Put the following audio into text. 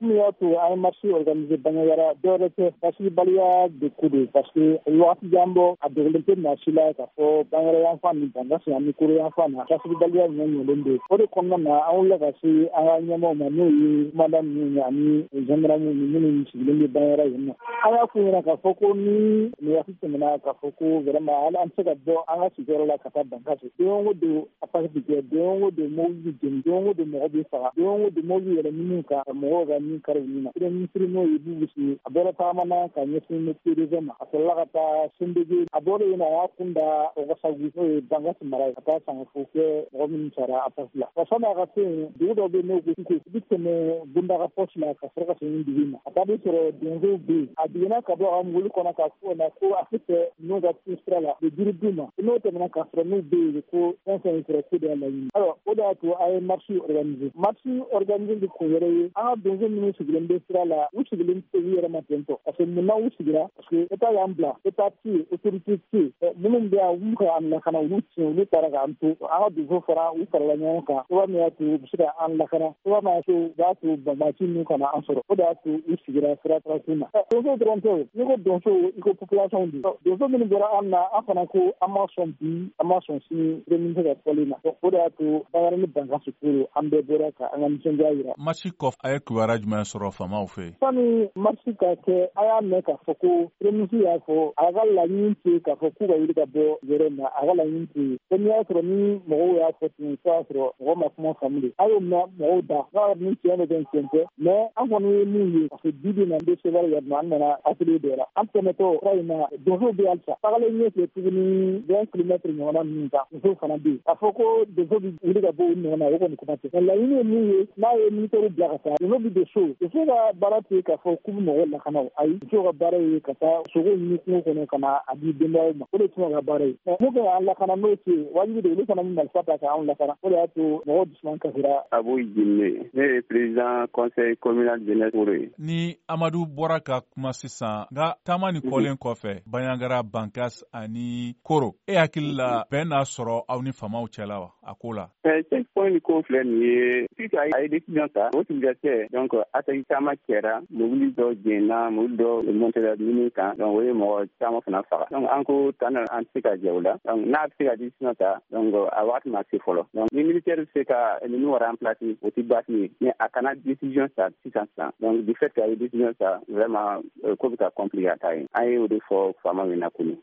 min y'a to an ye marché organisé Bandiagara dɔ wɛrɛ tɛ basibaliya de ko don parce que waati jan bɔ a dogolen tɛ maa si la k'a fɔ Bandiagara yanfan ni Bangassi ani Koro yanfan na basibaliya ɲɛɲɛlen don. O de kɔnɔna na an wulila ka se an ka ɲɛmɔgɔw ma n'o ye commandant ninnu ye ani gendarme minnu sigilen bɛ Bandiagara yen nɔ. An y'a f'u ɲɛna k'a fɔ ko ni nin waati tɛmɛna k'a fɔ ko vraiment hali an tɛ se ka bɔ an ka sigiyɔrɔ la ka taa Bangassi. Don o don attaque bɛ kɛ, don o don mobili bɛ jeni, don o don mɔgɔ bɛ faga, don o don mobili yɛlɛ minnu kan mɔgɔw ka min kari nin na. Premier ministre n'o ye Boubou a bɔra taamana ka ɲɛsin PDG ma a sɔrɔla ka taa Sendege a bɔra yen a y'a kun da Ouagassogui n'o ye Bangassi mara ye ka taa sangafo kɛ mɔgɔ minnu sara attaque la. Wa sani a ka se yen dugu dɔ bɛ yen n'o ko Siko i bɛ tɛmɛ Bundaka poste la ka sɔrɔ ka se nin dugu in na a taa bɛ sɔrɔ donsow bɛ yen a jiginna ka bɔ a ka mobili kɔnɔ k'a fɔ o la ko a tɛ fɛ n'o ka sira la u bɛ jiri d'u ma n'o tɛmɛna k'a sɔrɔ n'u bɛ yen ko fɛn fɛn sɔrɔ ko de y'a laɲini. Alors o de y'a to a ye marche organisé. Marche organisé de kun wɛrɛ ye an ka donso minnu sigilen bɛ sira la u sigilen tɛ u yɛrɛ ma tentɔ parce que munna u sigira parce que État y'an bila État tɛ yen autorité tɛ yen minnu bɛ yan olu ka an lakana olu tiɲɛ olu taara k'an to an ka donso fara u farala ɲɔgɔn kan cogoya min y'a to u bɛ se ka an lakana cogoya min y'a to u b'a to banbaaci ninnu kana an sɔrɔ o de y'a to u sigira sira taarasiw na. Donso dɔrɔn tɛ o n'i ko donso i ko population de donso minnu bɔra an na an fana ko an ma sɔn bi an ma sɔn sini premier tɛ ka fɔli na o de y'a to Bandiagara ni Bangassi koro an bɛɛ bɔra ka an ka nisɔndiya jira. Marche kɔfɛ a ye kibaruya jumɛn sɔrɔ faamaw fɛ yen? Sani marche ka kɛ a y'a mɛn k'a fɔ ko premier ministre y'a fɔ a ka laɲini tɛ k'a fɔ k'u ka wuli ka bɔ yɔrɔ in na a ka laɲini tɛ ko n'i y'a sɔrɔ ni mɔgɔw y'a fɔ ten fo y'a sɔrɔ mɔgɔw ma kuma faamu de a y'o mɛn mɔgɔw da n'a yɛrɛ ni tiɲɛ bɛ tiɲɛ tɛ mais an kɔni ye min ye parce que bi bi in na n bɛ Seware yɛrɛ an nana atelier dɔ la an tɛmɛtɔ fura in na donsow bɛ halisa tagalen ɲɛfɛ tuguni 20 kilomètres ɲɔgɔnna ninnu kan musow fana bɛ yen a fɔ ko donso bɛ wuli ka bɔ o ɲɔgɔn na o kɔni kuma tɛ mais laɲini ye min ye n'a ye militaire bila ka taa donso bɛ don so donso ka baara tɛ k'a fɔ k'u bɛ mɔgɔw lakana o ayi musow ka baara ye ka taa sogo ɲini kungo kɔnɔ ka na a di denbayaw ma o de tun ka baara ye n'u bɛ an lakana n'o tɛ yen wajibi de olu fana bɛ marifa ta k'an lakana o de y'a to mɔgɔw dusuman kasira. Abu Jimbe ne ye président conseil communal jeunesse Koro ye. Ni Amadu bɔra ka kuma sisan nka taama ni kɔlen kɔfɛ Bandiagara Bangassi ani Koro e hakili la bɛn n'a sɔrɔ aw ni faamaw cɛla wa a ko la. checkpoint ni ko filɛ nin ye puisque a ye décision ta o tun bɛ kɛ donc attaque caman kɛra mobili dɔ jɛnna mobili dɔ montera minnu kan donc o ye mɔgɔ caman fana faga donc an ko tan an tɛ se ka jɛ o la donc n'a bɛ se ka décision ta donc a waati ma se fɔlɔ donc ni militaire bɛ se ka ninnu remplacer o tɛ baasi ye mais a kana décision ta sisan donc du fait que a ye décision ta vraiment ko bɛ ka compliquer a ta ye an ye o de fɔ faamaw ɲɛna kunun.